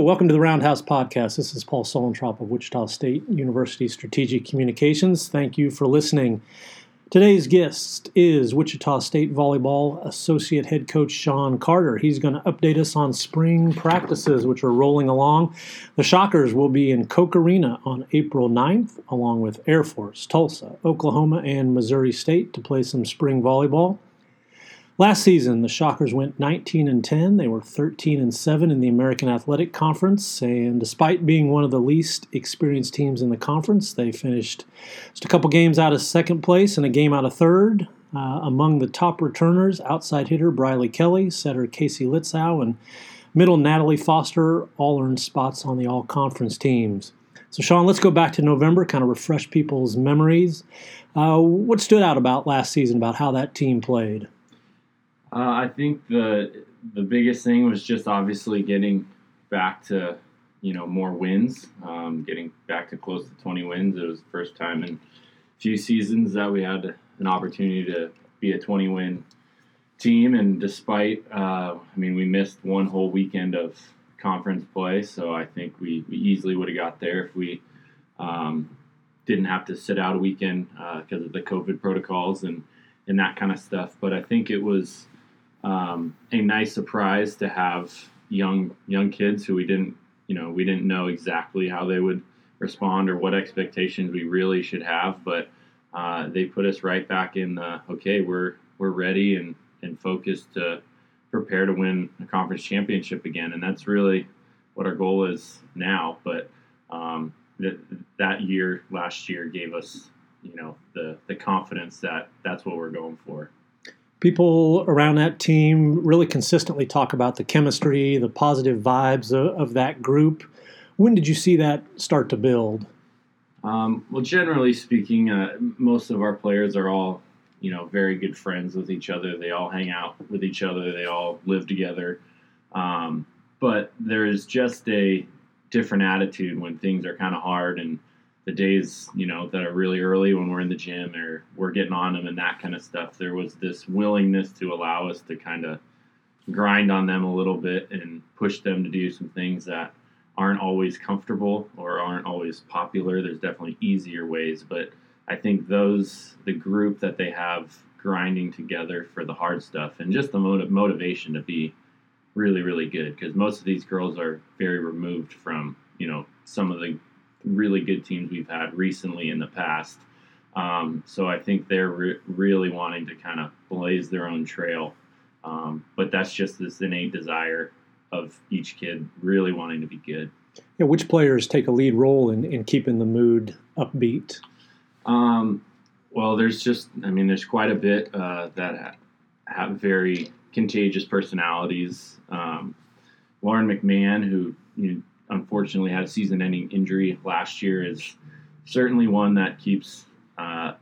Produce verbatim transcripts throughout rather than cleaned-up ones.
welcome to the Roundhouse Podcast. This is Paul Solentrop of Wichita State University Strategic Communications. Thank you for listening. Today's guest is Wichita State Volleyball Associate Head Coach Sean Carter. He's going to update us on spring practices, which are rolling along. The Shockers will be in Koch Arena on April ninth, along with Air Force, Tulsa, Oklahoma, and Missouri State to play some spring volleyball. Last season, the Shockers went nineteen and ten. They were thirteen and seven in the American Athletic Conference, and despite being one of the least experienced teams in the conference, they finished just a couple games out of second place and a game out of third. Uh, among the top returners, outside hitter Briley Kelly, setter Casey Litzau, and middle Natalie Foster all earned spots on the all-conference teams. So, Sean, let's go back to November, kind of refresh people's memories. Uh, what stood out about last season, about how that team played? Uh, I think the the biggest thing was just obviously getting back to, you know, more wins, um, getting back to close to twenty wins. It was the first time in a few seasons that we had an opportunity to be a twenty-win team. And despite, uh, I mean, we missed one whole weekend of conference play, so I think we, we easily would have got there if we um, didn't have to sit out a weekend uh, because of the COVID protocols and, and that kind of stuff. But I think it was Um, a nice surprise to have young young kids who we didn't you know we didn't know exactly how they would respond or what expectations we really should have, but uh, they put us right back in the okay we're we're ready and, and focused to prepare to win a conference championship again, and that's really what our goal is now. But um, that that year last year gave us you know the the confidence that that's what we're going for. People around that team really consistently talk about the chemistry, the positive vibes of, of that group. When did you see that start to build? Um, well, generally speaking, uh, most of our players are all, you know, very good friends with each other. They all hang out with each other. They all live together. Um, but there's just a different attitude when things are kind of hard, and the days, you know, that are really early when we're in the gym or we're getting on them and that kind of stuff. There was this willingness to allow us to kind of grind on them a little bit and push them to do some things that aren't always comfortable or aren't always popular. There's definitely easier ways, but I think those, the group that they have grinding together for the hard stuff and just the motiv- motivation to be really, really good, because most of these girls are very removed from, you know, some of the really good teams we've had recently in the past. Um, so I think they're re- really wanting to kind of blaze their own trail. Um, but that's just this innate desire of each kid really wanting to be good. Yeah, which players take a lead role in, in keeping the mood upbeat? Um, well, there's just, I mean, there's quite a bit uh, that ha- have very contagious personalities. Um, Lauren McMahon, who, you know, unfortunately had a season-ending injury last year, is certainly one that keeps uh,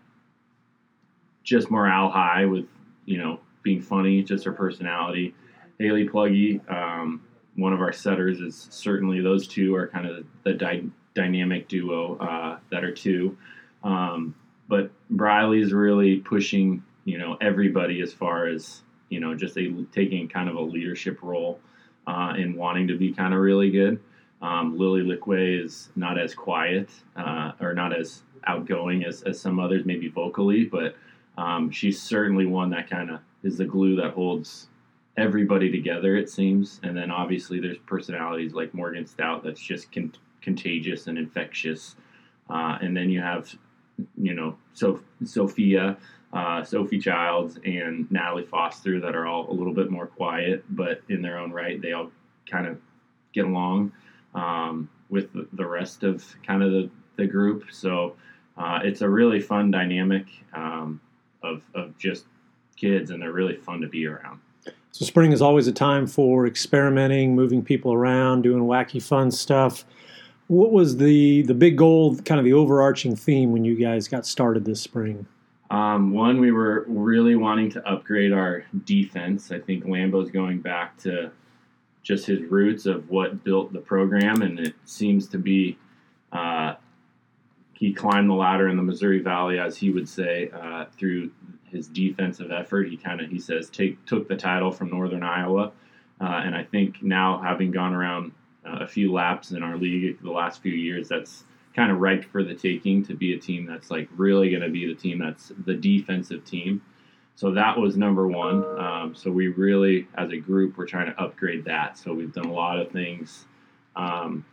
just morale high with, you know, being funny, just her personality. Haley Pluggy, um, one of our setters, is certainly, those two are kind of the dy- dynamic duo uh, that are two. Um, but Briley's really pushing, you know, everybody as far as, you know, just a, taking kind of a leadership role uh, and wanting to be kind of really good. Um, Lily Liquay is not as quiet uh, or not as outgoing as, as some others, maybe vocally, but um, she's certainly one that kind of is the glue that holds everybody together, it seems. And then obviously there's personalities like Morgan Stout that's just con- contagious and infectious. Uh, and then you have, you know, so- Sophia, uh, Sophie Childs, and Natalie Foster that are all a little bit more quiet, but in their own right, they all kind of get along Um, with the rest of kind of the, the group. So uh, it's a really fun dynamic um, of, of just kids, and they're really fun to be around. So spring is always a time for experimenting, moving people around, doing wacky fun stuff. What was the, the big goal, kind of the overarching theme when you guys got started this spring? Um, one, we were really wanting to upgrade our defense. I think Lambo's going back to just his roots of what built the program, and it seems to be uh, he climbed the ladder in the Missouri Valley, as he would say, uh, through his defensive effort. He kind of, he says, take took the title from Northern Iowa, uh, and I think now, having gone around uh, a few laps in our league the last few years. That's kind of ripe for the taking to be a team that's like really going to be the team that's the defensive team. So that was number one. Um, so we really, as a group, we're trying to upgrade that. So we've done a lot of things um,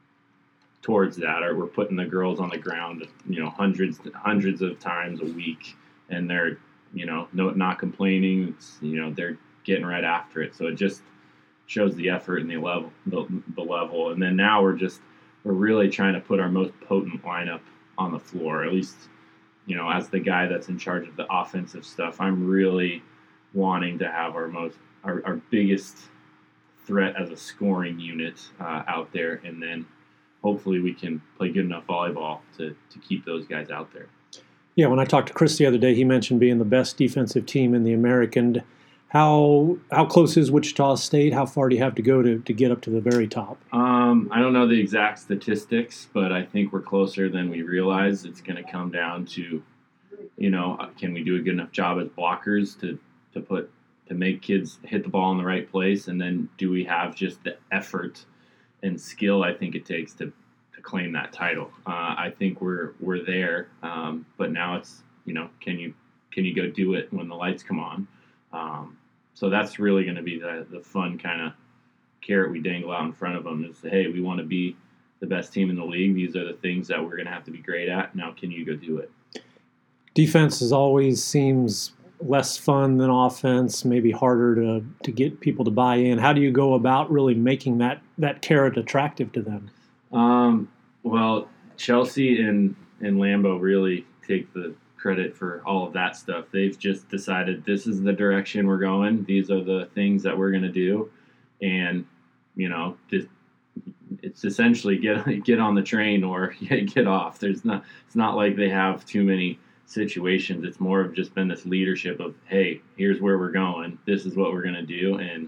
towards that. Or we're putting the girls on the ground, you know, hundreds hundreds of times a week, and they're, you know, no, not complaining. It's, you know, they're getting right after it. So it just shows the effort and the level, the, the level. And then now we're just we're really trying to put our most potent lineup on the floor, at least. You know, as the guy that's in charge of the offensive stuff, I'm really wanting to have our most, our, our biggest threat as a scoring unit uh, out there, and then hopefully we can play good enough volleyball to, to keep those guys out there. Yeah, when I talked to Chris the other day, he mentioned being the best defensive team in the American. How how close is Wichita State? How far do you have to go to, to get up to the very top? Um, I don't know the exact statistics, but I think we're closer than we realize. It's going to come down to, you know, can we do a good enough job as blockers to, to put to make kids hit the ball in the right place, and then do we have just the effort and skill I think it takes to, to claim that title? Uh, I think we're we're there, um, but now it's, you know, can you can you go do it when the lights come on? Um, so that's really going to be the, the fun kind of carrot we dangle out in front of them is, hey, we want to be the best team in the league. These are the things that we're going to have to be great at. Now, can you go do it? Defense is always seems less fun than offense, maybe harder to, to get people to buy in. How do you go about really making that, that carrot attractive to them? Um, well, Chelsea and, and Lambeau really take the credit for all of that stuff. They've just decided this is the direction we're going. These are the things that we're going to do. And, you know, just, it's essentially get get on the train or get off. There's not, it's not like they have too many situations. It's more of just been this leadership of, hey, here's where we're going. This is what we're going to do. And,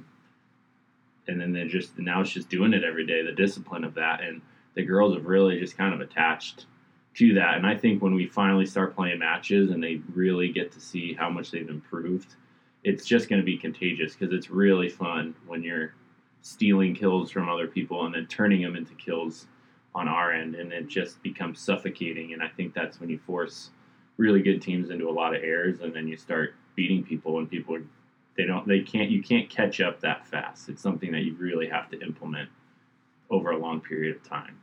and then they're just, now it's just doing it every day, the discipline of that. And the girls have really just kind of attached to that. And I think when we finally start playing matches and they really get to see how much they've improved, it's just going to be contagious, because it's really fun when you're stealing kills from other people and then turning them into kills on our end, and it just becomes suffocating. And I think that's when you force really good teams into a lot of errors, and then you start beating people, and people are, they don't they can't you can't catch up that fast. It's something that you really have to implement over a long period of time.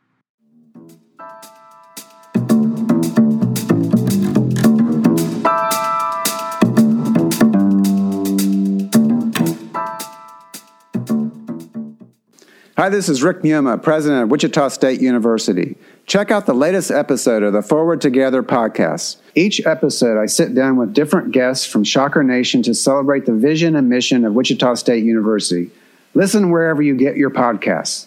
Hi, this is Rick Mioma, president of Wichita State University. Check out the latest episode of the Forward Together podcast. Each episode, I sit down with different guests from Shocker Nation to celebrate the vision and mission of Wichita State University. Listen wherever you get your podcasts.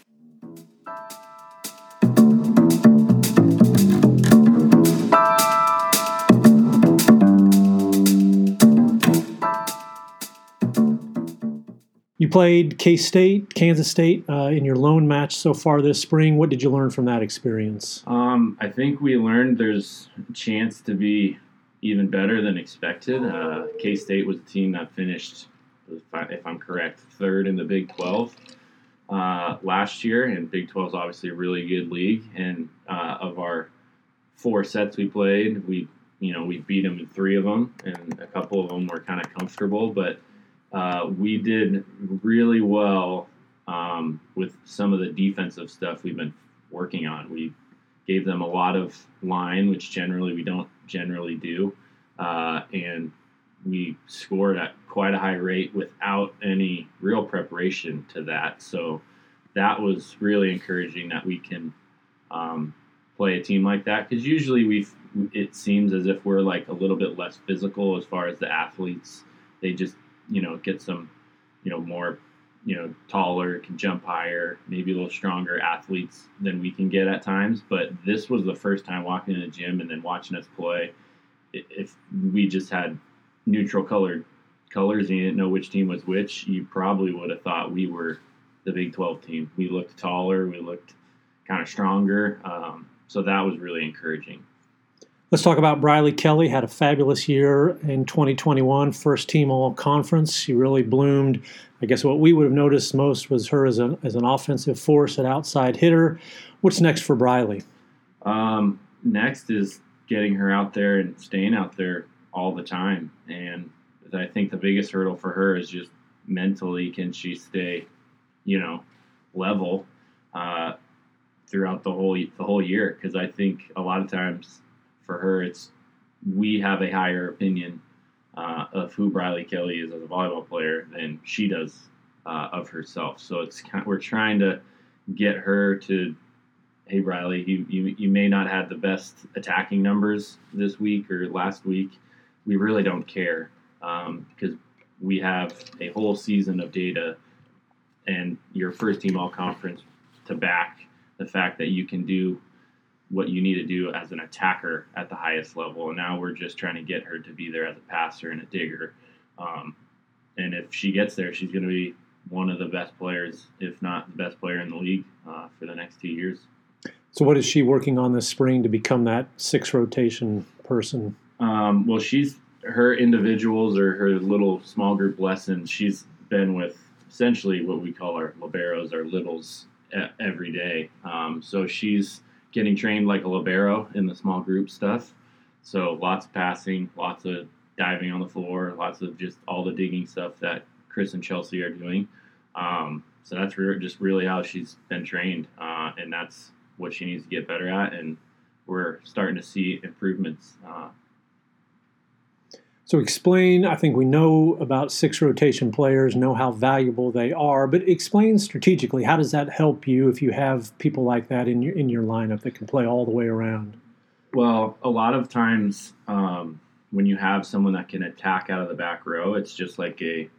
You played K-State, Kansas State uh, in your lone match so far this spring. What did you learn from that experience? Um, I think we learned there's a chance to be even better than expected. Uh, K-State was a team that finished, if, I, if I'm correct, third in the Big twelve uh, last year, and Big twelve is obviously a really good league. And uh, of our four sets we played, we you know we beat them in three of them, and a couple of them were kind of comfortable, but Uh, we did really well um, with some of the defensive stuff we've been working on. We gave them a lot of line, which generally we don't generally do, uh, and we scored at quite a high rate without any real preparation to that. So that was really encouraging that we can um, play a team like that, because usually we it seems as if we're like a little bit less physical as far as the athletes. They just you know, get some, you know, more, you know, taller, can jump higher, maybe a little stronger athletes than we can get at times. But this was the first time walking in the gym and then watching us play. If we just had neutral colored colors and you didn't know which team was which, you probably would have thought we were the Big twelve team. We looked taller, we looked kind of stronger. Um, so that was really encouraging. Let's talk about Briley Kelly. Had a fabulous year in twenty twenty-one, first team all conference. She really bloomed. I guess what we would have noticed most was her as, a, as an offensive force, an outside hitter. What's next for Briley? Um, next is getting her out there and staying out there all the time. And I think the biggest hurdle for her is just mentally, can she stay, you know, level uh, throughout the whole the whole year? Because I think a lot of times for her, it's we have a higher opinion uh, of who Briley Kelly is as a volleyball player than she does uh, of herself. So it's kind of, we're trying to get her to, hey Briley, you, you you may not have the best attacking numbers this week or last week. We really don't care because um, we have a whole season of data and your first team all conference to back the fact that you can do what you need to do as an attacker at the highest level. And now we're just trying to get her to be there as a passer and a digger. Um, and if she gets there, she's going to be one of the best players, if not the best player in the league uh, for the next two years. So what is she working on this spring to become that six rotation person? Um, well, she's her individuals or her little small group lessons. She's been with essentially what we call our liberos, our littles, every day. Um, so she's getting trained like a libero in the small group stuff. So lots of passing, lots of diving on the floor, lots of just all the digging stuff that Chris and Chelsea are doing. Um, so that's re- just really how she's been trained, uh, and that's what she needs to get better at, and we're starting to see improvements. Uh, So explain, I think we know about six rotation players, know how valuable they are, but explain strategically, how does that help you if you have people like that in your in your lineup that can play all the way around? Well, a lot of times um, when you have someone that can attack out of the back row, it's just like a,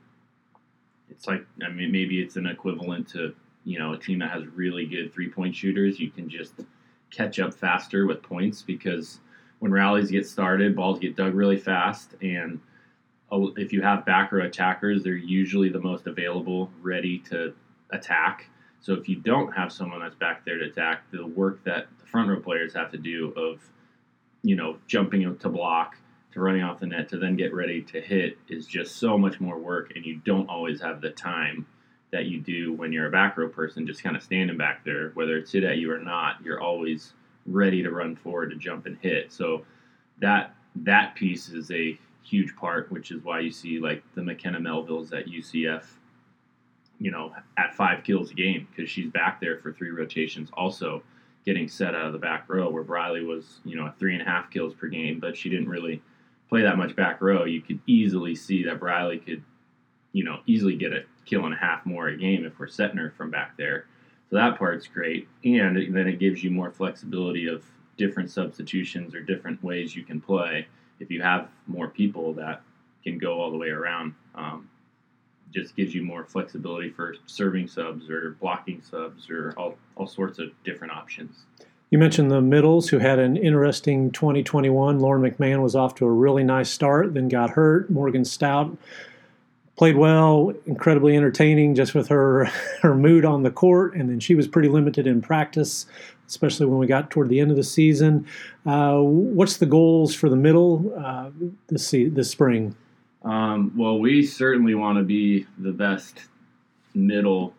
it's like, I mean, maybe it's an equivalent to, you know, a team that has really good three-point shooters. You can just catch up faster with points because when rallies get started, balls get dug really fast, and if you have back row attackers, they're usually the most available, ready to attack. So if you don't have someone that's back there to attack, the work that the front row players have to do of, you know, jumping to block, to running off the net, to then get ready to hit is just so much more work, and you don't always have the time that you do when you're a back row person just kind of standing back there. Whether it's hit at you or not, you're always ready to run forward to jump and hit. So that that piece is a huge part, which is why you see like the McKenna Melvilles at U C F, you know, at five kills a game, because she's back there for three rotations also getting set out of the back row, where Briley was, you know, at three and a half kills per game, but she didn't really play that much back row. You could easily see that Briley could, you know, easily get a kill and a half more a game if we're setting her from back there. So that part's great, and then it gives you more flexibility of different substitutions or different ways you can play if you have more people that can go all the way around. Um, just gives you more flexibility for serving subs or blocking subs or all, all sorts of different options. You mentioned the middles, who had an interesting twenty twenty-one. Lauren McMahon was off to a really nice start, then got hurt. Morgan Stout played well, incredibly entertaining just with her her mood on the court, and then she was pretty limited in practice, especially when we got toward the end of the season. Uh, what's the goals for the middle uh, this this spring? Um, well, we certainly want to be the best middle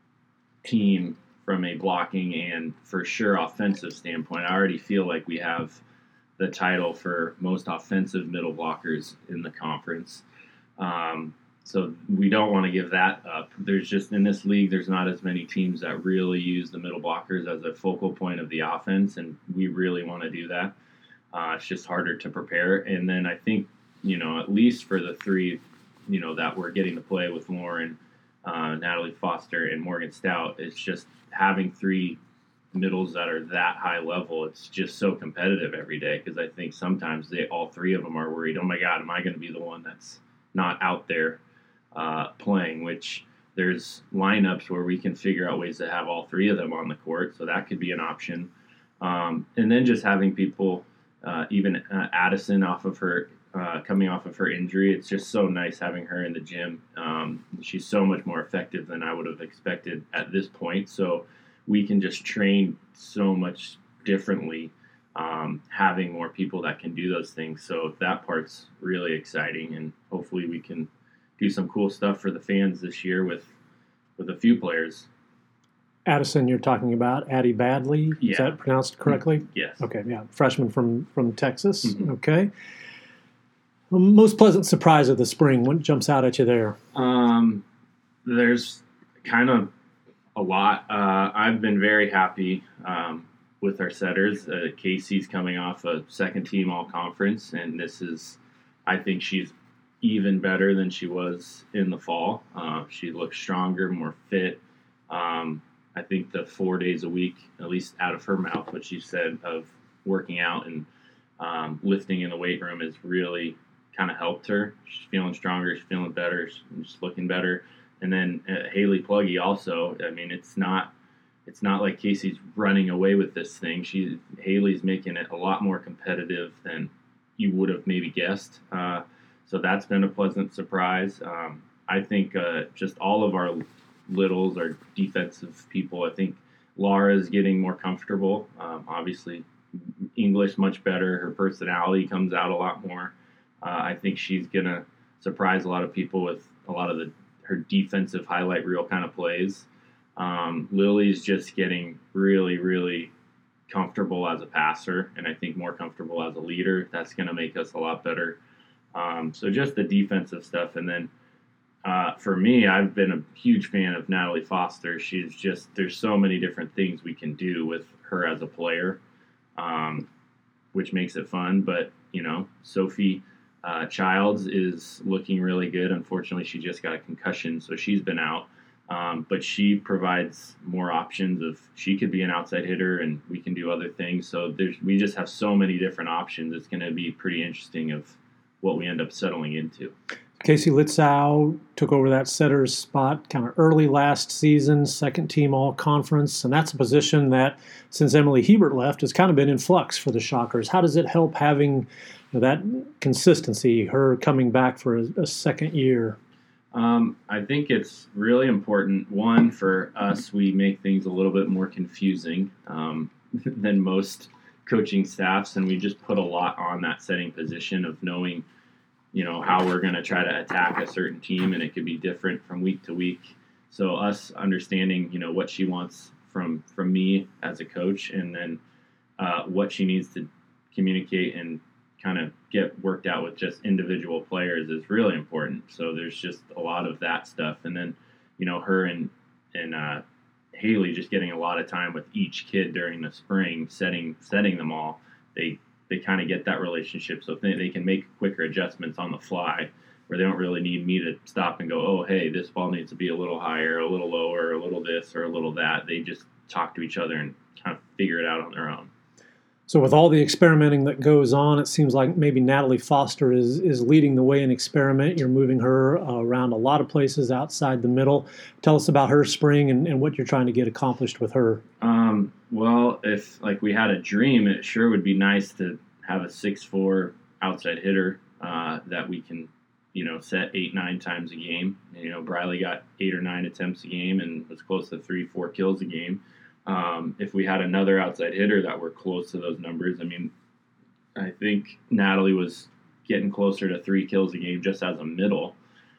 team from a blocking and for sure offensive standpoint. I already feel like we have the title for most offensive middle blockers in the conference. Um, So we don't want to give that up. There's just, in this league, there's not as many teams that really use the middle blockers as a focal point of the offense, and we really want to do that. Uh, it's just harder to prepare. And then I think, you know, at least for the three, you know, that we're getting to play with Lauren, uh, Natalie Foster, and Morgan Stout, it's just having three middles that are that high level. It's just so competitive every day, because I think sometimes they, all three of them are worried, oh my God, am I going to be the one that's not out there Uh, playing, which there's lineups where we can figure out ways to have all three of them on the court, so that could be an option. Um, and then just having people, uh, even uh, Addison off of her, uh, coming off of her injury, it's just so nice having her in the gym. Um, she's so much more effective than I would have expected at this point, so we can just train so much differently um, having more people that can do those things. So that part's really exciting, and hopefully we can do some cool stuff for the fans this year with with a few players. Addison, you're talking about Addie Badley. Yeah. Is that pronounced correctly? Yes. Okay, yeah. Freshman from, from Texas. Mm-hmm. Okay. Most pleasant surprise of the spring. What jumps out at you there? Um, there's kind of a lot. Uh, I've been very happy um, with our setters. Uh, Casey's coming off a second team all conference, and this is, I think she's even better than she was in the fall. Uh, she looks stronger, more fit. Um, I think the four days a week, at least out of her mouth, what she said of working out and um, lifting in the weight room has really kind of helped her. She's feeling stronger. She's feeling better. She's just looking better. And then uh, Haley Pluggy also. I mean, it's not it's not like Casey's running away with this thing. She Haley's making it a lot more competitive than you would have maybe guessed. Uh, so that's been a pleasant surprise. Um, I think uh, just all of our littles are defensive people. I think Laura's getting more comfortable. Um, obviously, English much better. Her personality comes out a lot more. Uh, I think she's gonna surprise a lot of people with a lot of the her defensive highlight reel kind of plays. Um, Lily's just getting really, really comfortable as a passer, and I think more comfortable as a leader. That's gonna make us a lot better. Um, so just the defensive stuff, and then. Uh, for me, I've been a huge fan of Natalie Foster. She's just, there's so many different things we can do with her as a player, um, which makes it fun. But, you know, Sophie uh, Childs is looking really good. Unfortunately, she just got a concussion, so she's been out. Um, but she provides more options of, she could be an outside hitter and we can do other things. So there's, we just have so many different options. It's going to be pretty interesting of what we end up settling into. Casey Litzau took over that setter's spot kind of early last season, second team all-conference, and that's a position that, since Emily Hebert left, has kind of been in flux for the Shockers. How does it help having you know, that consistency, her coming back for a, a second year? Um, I think it's really important, one, for us, we make things a little bit more confusing um, than most coaching staffs, and we just put a lot on that setting position of knowing you know, how we're going to try to attack a certain team, and it could be different from week to week. So us understanding, you know, what she wants from, from me as a coach, and then uh, what she needs to communicate and kind of get worked out with just individual players is really important. So there's just a lot of that stuff. And then, you know, her and, and uh, Haley just getting a lot of time with each kid during the spring, setting, setting them all. They, they kind of get that relationship, so they, they can make quicker adjustments on the fly where they don't really need me to stop and go, oh, hey, this ball needs to be a little higher, a little lower, a little this or a little that. They just talk to each other and kind of figure it out on their own. So with all the experimenting that goes on, it seems like maybe Natalie Foster is, is leading the way in experiment. You're moving her uh, around a lot of places outside the middle. Tell us about her spring and, and what you're trying to get accomplished with her. Um, well, if like we had a dream, it sure would be nice to have a six foot four outside hitter uh, that we can, you know, set eight, nine times a game. You know, Briley got eight or nine attempts a game and was close to three, four kills a game. Um, if we had another outside hitter that were close to those numbers, I mean, I think Natalie was getting closer to three kills a game just as a middle.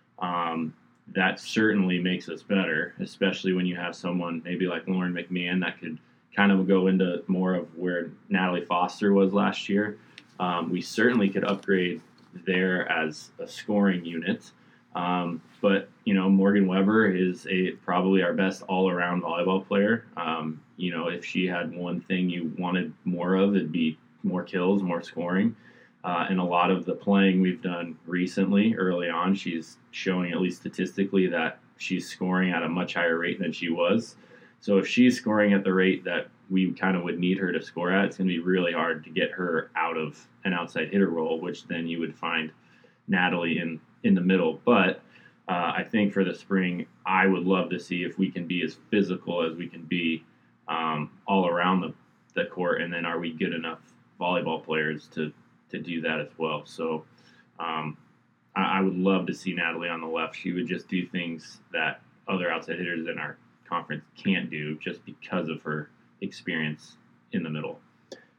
Um, that certainly makes us better, especially when you have someone maybe like Lauren McMahon that could kind of go into more of where Natalie Foster was last year. Um, we certainly could upgrade there as a scoring unit. Um, but, you know, Morgan Weber is a probably our best all-around volleyball player. Um, you know, if she had one thing you wanted more of, it'd be more kills, more scoring. Uh, and a lot of the playing we've done recently, early on, she's showing, at least statistically, that she's scoring at a much higher rate than she was. So if she's scoring at the rate that we kind of would need her to score at, it's going to be really hard to get her out of an outside hitter role, which then you would find Natalie in, in the middle. But uh, I think for the spring, I would love to see if we can be as physical as we can be um, all around the, the court, and then are we good enough volleyball players to, to do that as well. So um, I, I would love to see Natalie on the left. She would just do things that other outside hitters in our conference can't do just because of her experience in the middle.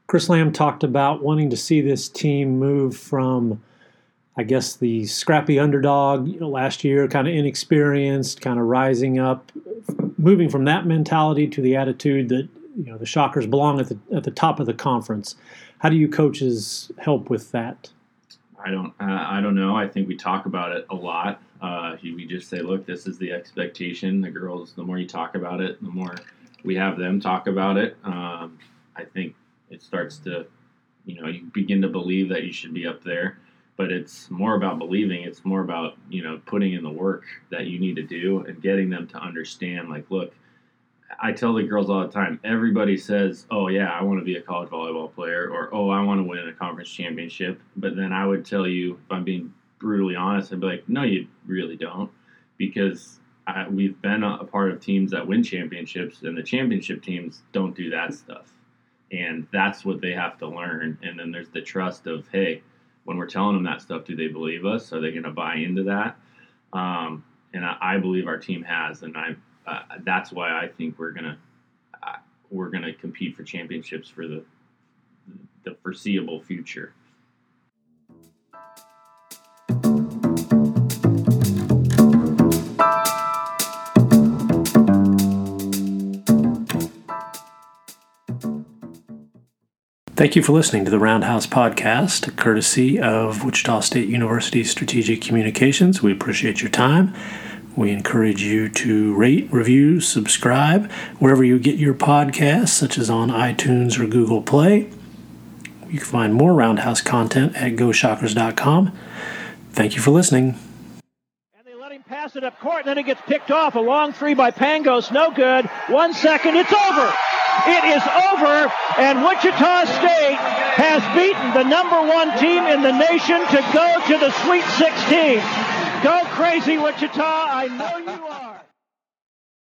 Chris Lamb talked about wanting to see this team move from, I guess, the scrappy underdog, you know, last year, kind of inexperienced, kind of rising up, moving from that mentality to the attitude that, you know, the Shockers belong at the at the top of the conference. How do you coaches help with that? I don't. Uh, I don't know. I think we talk about it a lot. Uh, we just say, look, this is the expectation. The girls, the more you talk about it, the more we have them talk about it. Um, I think it starts to, you know, you begin to believe that you should be up there. But it's more about believing. It's more about, you know, putting in the work that you need to do and getting them to understand, like, look, I tell the girls all the time, everybody says, oh, yeah, I want to be a college volleyball player, or, oh, I want to win a conference championship. But then I would tell you, if I'm being brutally honest, I'd be like, no, you really don't, because I, we've been a, a part of teams that win championships, and the championship teams don't do that stuff. And that's what they have to learn. And then there's the trust of, hey, when we're telling them that stuff, do they believe us? Are they going to buy into that? Um, and I, I believe our team has, and I uh, that's why I think we're gonna uh, we're gonna compete for championships for the the foreseeable future. Thank you for listening to the Roundhouse Podcast, courtesy of Wichita State University Strategic Communications. We appreciate your time. We encourage you to rate, review, subscribe wherever you get your podcasts, such as on iTunes or Google Play. You can find more Roundhouse content at go shockers dot com. Thank you for listening. And they let him pass it up court, and then it gets picked off. A long three by Pangos, no good. One second, it's over. It is over, and Wichita State has beaten the number one team in the nation to go to the Sweet sixteen. Go crazy, Wichita. I know you are.